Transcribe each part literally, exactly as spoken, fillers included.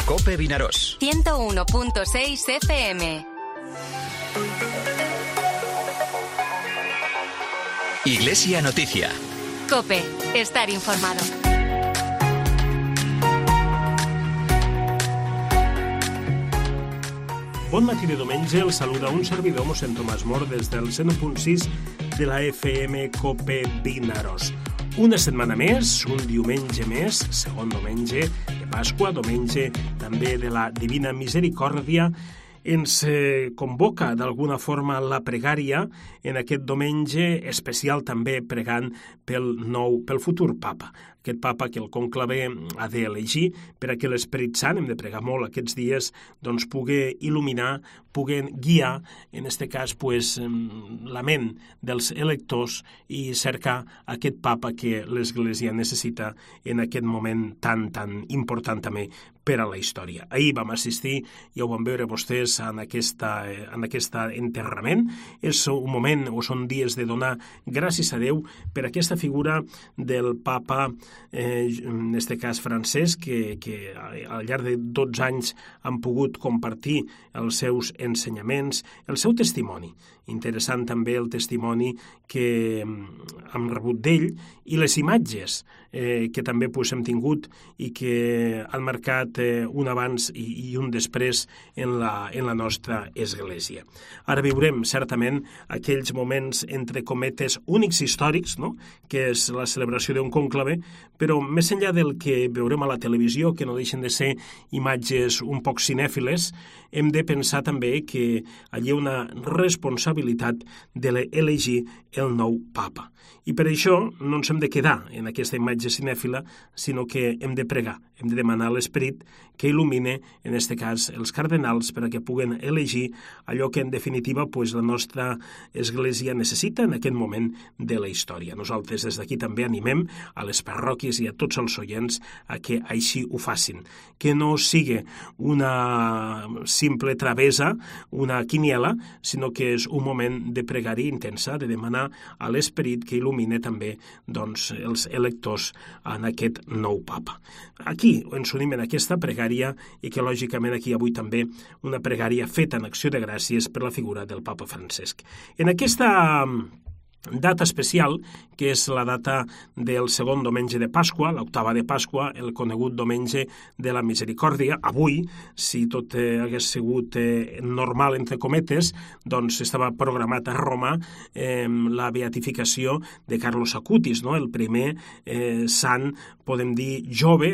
COPE Vinaròs. ciento uno punto seis F M. Iglesia Noticia. COPE. Estar informado. Bon matí de diumenge, el saluda un servidor, mossèn Tomàs Mor, des del cent u punt sis de la F M COPE Vinaròs. Una setmana més, un diumenge més, segon diumenge de Pasqua, diumenge també de la Divina Misericòrdia, ens eh, convoca d'alguna forma la pregària en aquest diumenge especial, també pregant pel nou, pel futur papa. Aquest papa que el conclave ha d'elegir per a que l'Esperit Sant, hem de pregar molt aquests dies, doncs pugui il·luminar, pugui guiar, en aquest cas, pues, la ment dels electors i cercar aquest papa que l'Església necessita en aquest moment tan, tan important també per a la història. Ahir vam assistir, ja ho van veure vostès, en aquesta, en aquesta enterrament. És un moment, o són dies de donar gràcies a Déu per aquesta figura del papa, eh, en aquest cas francès, que, que al llarg de dotze anys han pogut compartir els seus ensenyaments, el seu testimoni. Interessant també el testimoni que hem rebut d'ell i les imatges eh, que també pues, hem tingut i que han marcat eh, un abans i, i un després en la, en la nostra església. Ara viurem certament aquells moments entre cometes únics històrics, no? Que és la celebració d'un conclave, però més enllà del que veurem a la televisió, que no deixen de ser imatges un poc cinèfiles, hem de pensar també que allí hi ha una responsabilitat d'elegir el nou papa. I per això no ens hem de quedar en aquesta imatge cinèfila, sinó que hem de pregar, hem de demanar a l'Esperit que il·lumine, en aquest cas, els cardenals per a que puguen elegir allò que, en definitiva, pues, la nostra Església necessita en aquest moment de la història. Nosaltres des d'aquí també animem a les parròquies i a tots els oients a que així ho facin. Que no sigui una simple travessa, una quiniela, sinó que és un moment de pregària intensa, de demanar a l'Esperit que il·lumine també doncs, els electors en aquest nou papa. Aquí ens unim en aquesta pregària i que lògicament aquí avui també una pregària feta en acció de gràcies per la figura del papa Francesc. En aquesta data especial, que és la data del segon diumenge de Pasqua, l'octava de Pasqua, el conegut diumenge de la Misericòrdia. Avui, si tot eh, hagués sigut eh, normal, entre cometes, doncs estava programat a Roma eh, la beatificació de Carlos Acutis, no? El primer eh, sant, podem dir, jove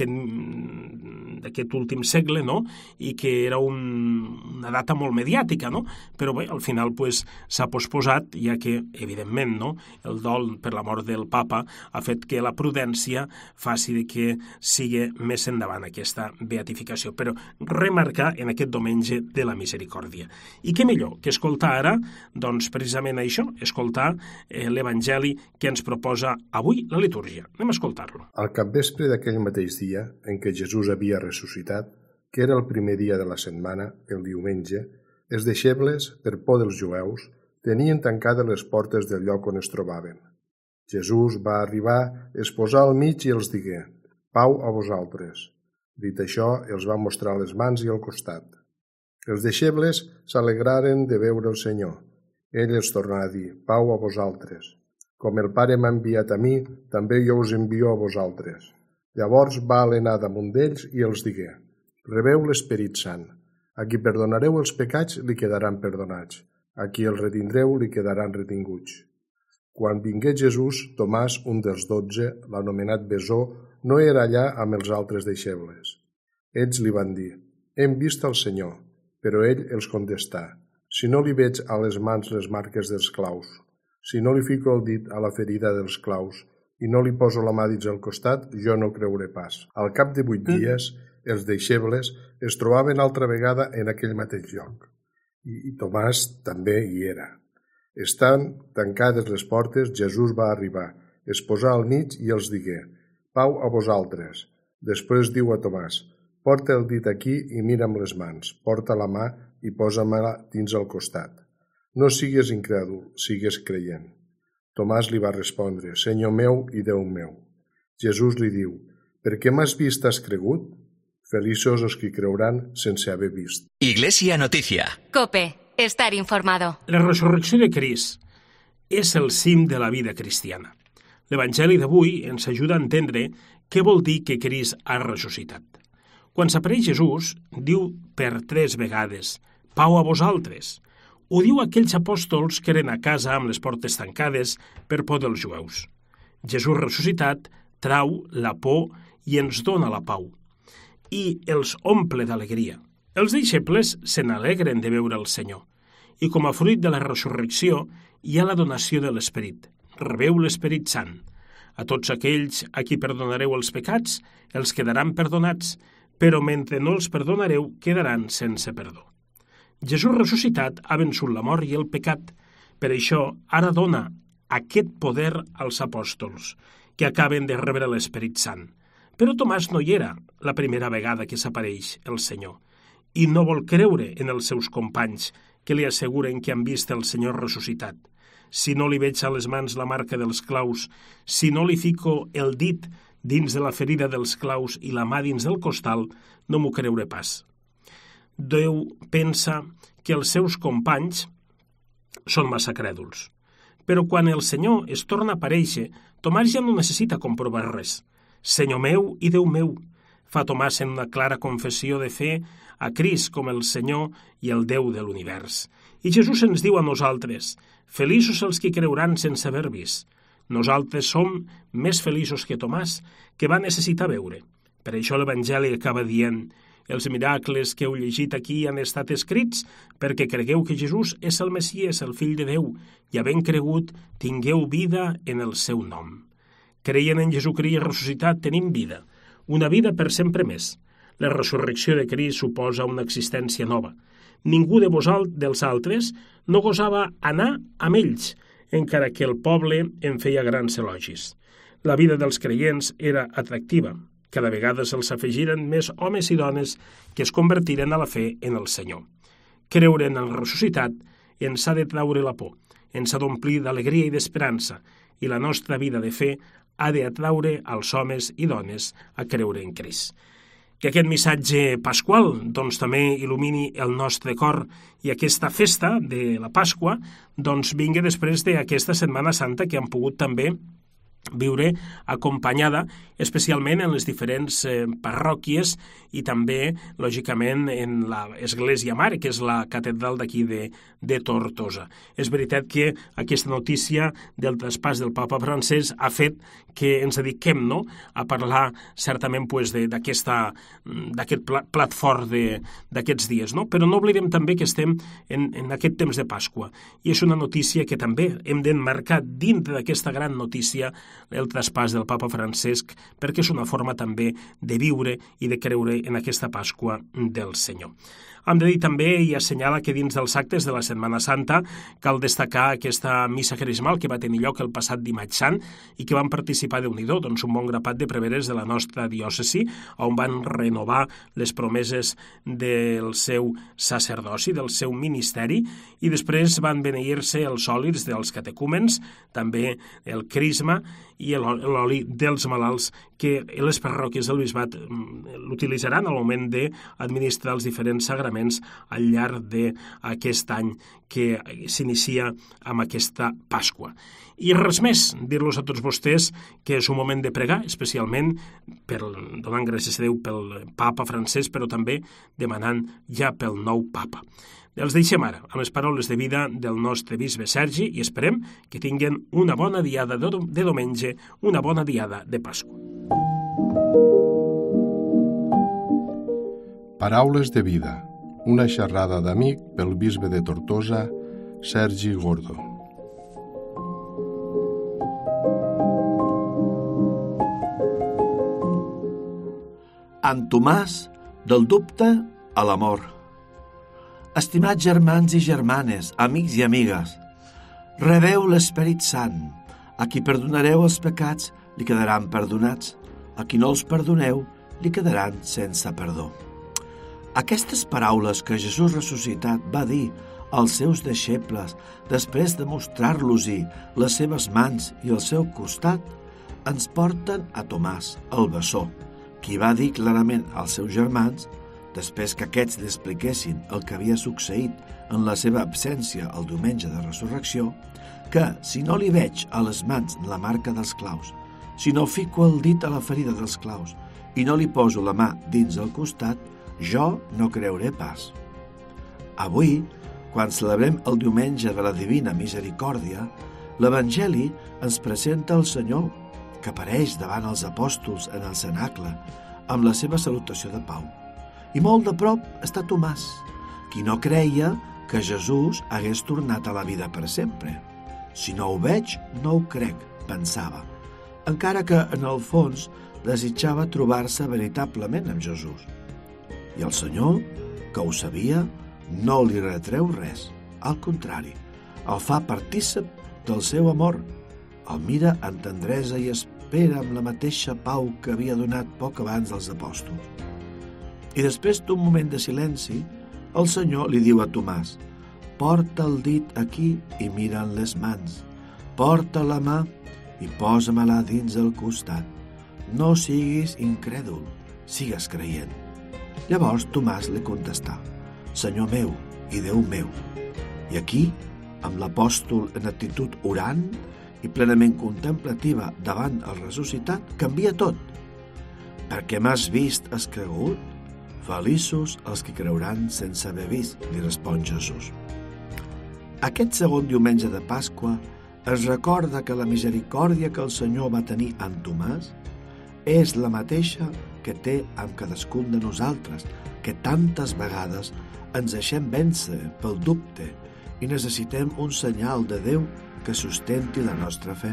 d'aquest d'aquest últim segle, no? I que era un, una data molt mediàtica, no? Però bé, al final pues, s'ha posposat, ja que, evidentment, no? El dol per la mort del papa ha fet que la prudència faci de que sigui més endavant aquesta beatificació, però remarcar en aquest diumenge de la Misericòrdia. I què millor que escoltar ara, doncs precisament això, escoltar eh, l'Evangeli que ens proposa avui la litúrgia. Anem a escoltar-lo. Al capvespre d'aquell mateix dia en què Jesús havia ressuscitat, que era el primer dia de la setmana, el diumenge, els deixebles, per por dels jueus, tenien tancades les portes del lloc on es trobaven. Jesús va arribar, es posà al mig i els digué: «Pau a vosaltres». Dit això, els va mostrar les mans i el costat. Els deixebles s'alegraren de veure el Senyor. Ell els tornà a dir: «Pau a vosaltres. Com el Pare m'ha enviat a mi, també jo us envio a vosaltres». Llavors va alenar damunt d'ells i els digué: «Rebeu l'Esperit Sant. A qui perdonareu els pecats li quedaran perdonats. A qui el retindreu li quedaran retinguts». Quan vingué Jesús, Tomàs, un dels dotze, l'anomenat Besó, no era allà amb els altres deixebles. Ells li van dir: «Hem vist el Senyor». Però ell els contestà: «Si no li veig a les mans les marques dels claus, si no li fico el dit a la ferida dels claus i no li poso la mà dins el costat, jo no creuré pas». Al cap de vuit dies, els deixebles es trobaven altra vegada en aquell mateix lloc. I, i Tomàs també hi era. Estant tancades les portes, Jesús va arribar, es posà al mig i els digué: «Pau a vosaltres». Després diu a Tomàs: «Porta el dit aquí i mira'm les mans, porta la mà i posa-me-la dins el costat. No sigues incrèdul, sigues creient». Tomàs li va respondre: «Senyor meu i Déu meu». Jesús li diu: «Per què m'has vist has cregut? Feliços els que creuran sense haver vist. Iglesia Noticia. COPE. Estar informado. La resurrecció de Crist és el cim de la vida cristiana. L'Evangeli d'avui ens ajuda a entendre què vol dir que Crist ha ressuscitat. Quan s'apareix Jesús, diu per tres vegades, «Pau a vosaltres». Ho diu a aquells apòstols que eren a casa amb les portes tancades per por dels jueus. Jesús ressuscitat trau la por i ens dona la pau. I els omple d'alegria. Els deixebles se n'alegren de veure el Senyor. I com a fruit de la resurrecció hi ha la donació de l'Esperit. Rebeu l'Esperit Sant. A tots aquells a qui perdonareu els pecats, els quedaran perdonats, però mentre no els perdonareu, quedaran sense perdó. Jesús ressuscitat ha vençut la mort i el pecat. Per això, ara dona aquest poder als apòstols, que acaben de rebre l'Esperit Sant. Però Tomàs no hi era la primera vegada que s'apareix el Senyor, i no vol creure en els seus companys, que li asseguren que han vist el Senyor ressuscitat. Si no li veig a les mans la marca dels claus, si no li fico el dit dins de la ferida dels claus i la mà dins del costal, no m'ho creuré pas. Déu pensa que els seus companys són massa crèduls. Però quan el Senyor es torna a aparèixer, Tomàs ja no necessita comprovar res. Senyor meu i Déu meu, fa Tomàs en una clara confessió de fe a Crist com el Senyor i el Déu de l'univers. I Jesús ens diu a nosaltres, feliços els que creuran sense haver vist. Nosaltres som més feliços que Tomàs, que va necessitar veure. Per això l'Evangeli acaba dient, els miracles que heu llegit aquí han estat escrits perquè cregueu que Jesús és el Messies, el fill de Déu, i havent cregut, tingueu vida en el seu nom. Creient en Jesucrist ressuscitat tenim vida, una vida per sempre més. La resurrecció de Crist suposa una existència nova. Ningú de vosaltres, dels altres, no gosava anar amb ells, encara que el poble en feia grans elogis. La vida dels creients era atractiva. Cada vegada se'ls afegiren més homes i dones que es convertiren a la fe en el Senyor. Creure en el ressuscitat ens ha de traure la por, ens ha d'omplir d'alegria i d'esperança, i la nostra vida de fe ha d'atraure als homes i dones a creure en Crist. Que aquest missatge pasqual doncs, també il·lumini el nostre cor i aquesta festa de la Pasqua doncs, vingui després d'aquesta Setmana Santa que han pogut també viure acompanyada, especialment en les diferents eh, parròquies i també, lògicament, en l'Església Mare, que és la catedral d'aquí de, de Tortosa. És veritat que aquesta notícia del traspàs del papa francès ha fet que ens dediquem no, a parlar certament pues, d'aquest pla, plat fort d'aquests dies, no? Però no oblidem també que estem en, en aquest temps de Pasqua i és una notícia que també hem d'emmarcar dintre d'aquesta gran notícia el traspàs del papa Francesc, perquè és una forma també de viure i de creure en aquesta Pasqua del Senyor. Hem de dir també i assenyala que dins dels actes de la Setmana Santa cal destacar aquesta missa crismal que va tenir lloc el passat dimarts sant i que van participar déu-n'hi-do, doncs un bon grapat de preveres de la nostra diòcesi on van renovar les promeses del seu sacerdoci, del seu ministeri i després van beneir-se els òlids dels catecúmens, també el crisma i l'oli dels malalts que les parròquies del bisbat l'utilitzaran al moment d'administrar els diferents sagraments al llarg d'aquest any que s'inicia amb aquesta Pasqua. I res més, dir-los a tots vostès que és un moment de pregar, especialment per, donant gràcies a Déu pel papa francès, però també demanant ja pel nou papa. Els deixem ara amb les paraules de vida del nostre bisbe Sergi i esperem que tinguin una bona diada de diumenge, una bona diada de Pasqua. Paraules de vida, una xerrada d'amic pel bisbe de Tortosa, Sergi Gordo. En Tomàs, del dubte a l'amor. Estimats germans i germanes, amics i amigues, rebeu l'Esperit Sant. A qui perdonareu els pecats, li quedaran perdonats. A qui no els perdoneu, li quedaran sense perdó. Aquestes paraules que Jesús ressuscitat va dir als seus deixebles després de mostrar-los-hi les seves mans i el seu costat, ens porten a Tomàs, el bessó, qui va dir clarament als seus germans, després que aquests li expliquessin el que havia succeït en la seva absència el diumenge de resurrecció, que si no li veig a les mans la marca dels claus, si no fico el dit a la ferida dels claus i no li poso la mà dins el costat, jo no creuré pas. Avui, quan celebrem el diumenge de la Divina Misericòrdia, l'Evangeli ens presenta el Senyor, que apareix davant els apòstols en el cenacle, amb la seva salutació de pau. I molt de prop està Tomàs, qui no creia que Jesús hagués tornat a la vida per sempre. Si no ho veig, no ho crec, pensava, encara que en el fons desitjava trobar-se veritablement amb Jesús. I el Senyor, que ho sabia, no li retreu res. Al contrari, el fa partícip del seu amor, el mira amb tendresa i espera amb la mateixa pau que havia donat poc abans als apòstols. I després d'un moment de silenci, el Senyor li diu a Tomàs: «Porta el dit aquí i mira en les mans. Porta la mà i posa-me-la dins el costat. No siguis incrèdul, sigues creient». Llavors Tomàs li contestà: «Senyor meu i Déu meu». I aquí, amb l'apòstol en actitud orant i plenament contemplativa davant el ressuscitat, canvia tot. «Perquè m'has vist, has cregut? Feliços els que creuran sense haver vist», li respon Jesús. Aquest segon diumenge de Pasqua es recorda que la misericòrdia que el Senyor va tenir amb Tomàs és la mateixa que té amb cadascun de nosaltres, que tantes vegades ens deixem vèncer pel dubte i necessitem un senyal de Déu que sustenti la nostra fe.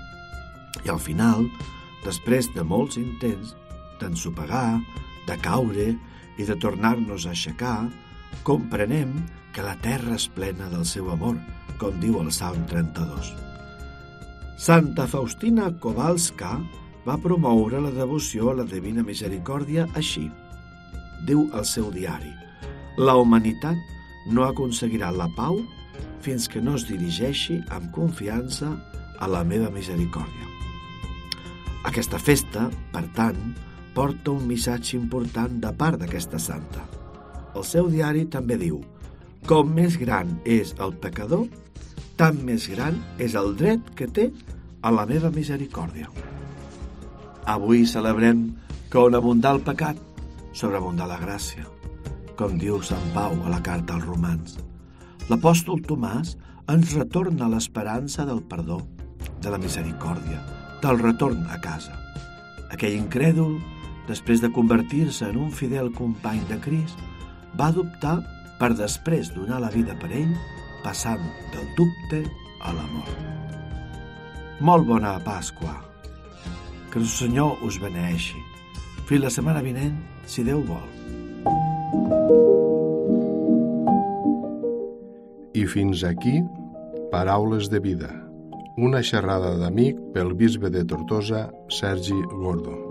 I al final, després de molts intents d'ensopegar, de caure i de tornar-nos a aixecar, comprenem que la terra és plena del seu amor, com diu el Salm trenta-dos. Santa Faustina Kowalska va promoure la devoció a la Divina Misericòrdia així. Diu al seu diari: «La humanitat no aconseguirà la pau fins que no es dirigeixi amb confiança a la meva misericòrdia». Aquesta festa, per tant, porta un missatge important de part d'aquesta santa. El seu diari també diu: «Com més gran és el pecador, tant més gran és el dret que té a la meva misericòrdia». Avui celebrem que on abundar el pecat, sobreabundar la gràcia, com diu Sant Pau a la carta als Romans. L'apòstol Tomàs ens retorna l'esperança del perdó, de la misericòrdia, del retorn a casa. Aquell incrèdul, després de convertir-se en un fidel company de Crist, va adoptar per després donar la vida per ell, passant del dubte a l'amor. Molt bona Pasqua! Que el Senyor us beneeixi. Fins la setmana vinent, si Déu vol. I fins aquí, Paraules de vida, una xerrada d'amic pel bisbe de Tortosa, Sergi Gordo.